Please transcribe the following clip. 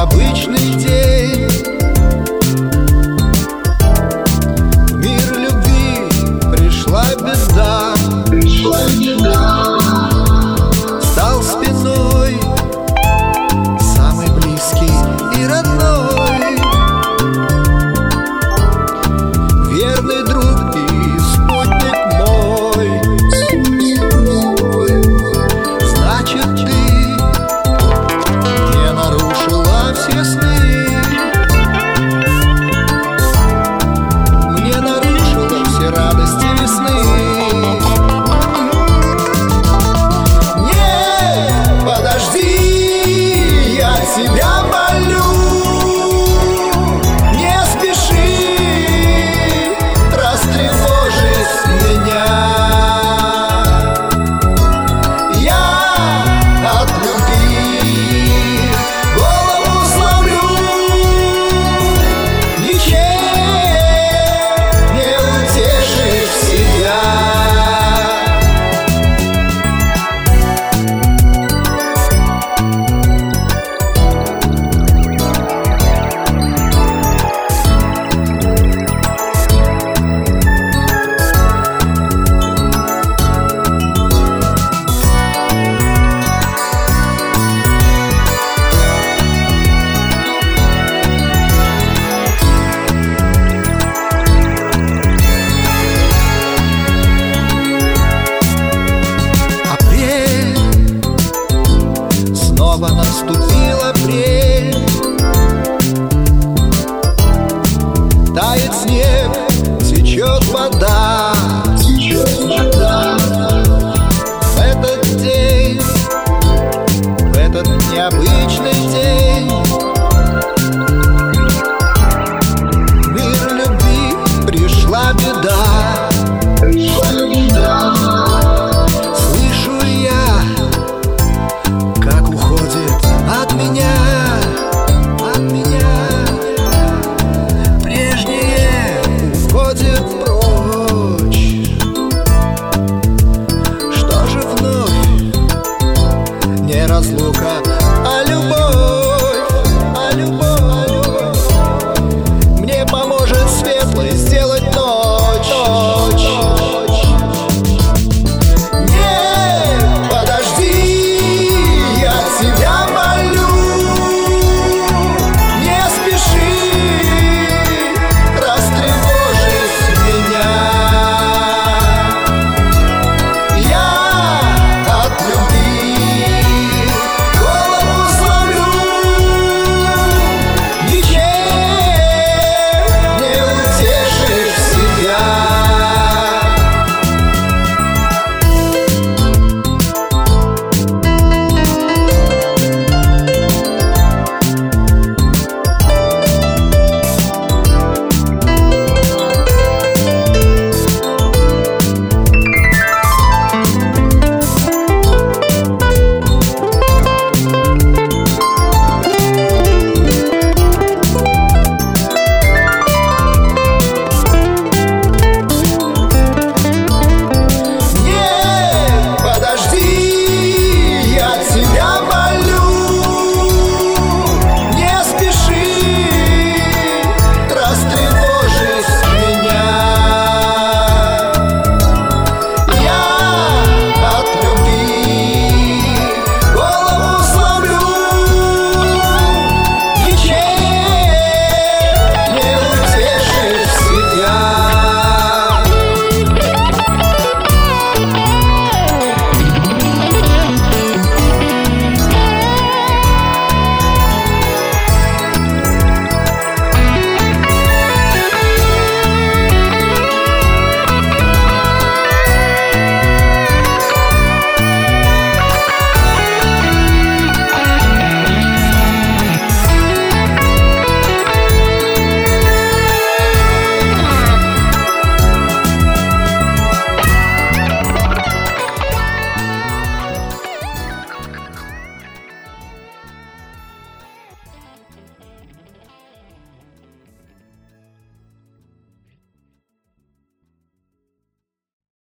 необычный день. В мир любви пришла беда. Стал спиной самый близкий и родной, верный друг и спутник мой. Значит, ты не нарушила все сны, не нарушила все радости весны. Не, подожди, я тебя молю, не спеши растревожить меня. Я от любви голову сломлю, ничем не утешишь себя. Снова наступил апрель, тает снег, течет вода. В этот день, в этот необычный день, в мир любви пришла беда. Слышу я, как уходит от меня прежнее уходит прочь. Что же вновь не разлука,